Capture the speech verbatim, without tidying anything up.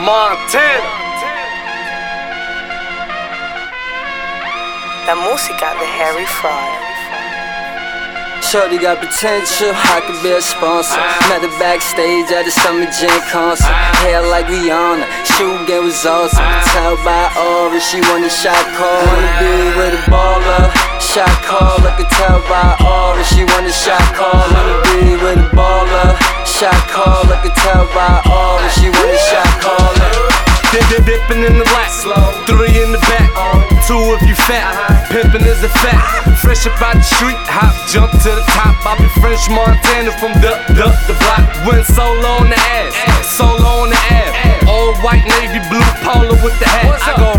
Montana. La música de Harry Fraud. Shorty got potential, I could be a sponsor. Met her backstage at the Summer Jam concert. Hair like Rihanna, shoe game was awesome. Tell by aura, she want a shot call. Wanna be with a baller, shot call. I could tell by aura, she want a shot call. Wanna be with a baller, shot call. I could tell by aura, she want a shot call. Dip, dip, dipping in the black, three in the back, two if you fat. Pimpin' is a fact. Fresh up out the street, hop, jump to the top. I be French Montana from duck, duck the block. Went solo on the ass, solo on the ass. All white, navy blue polo with the hat. I go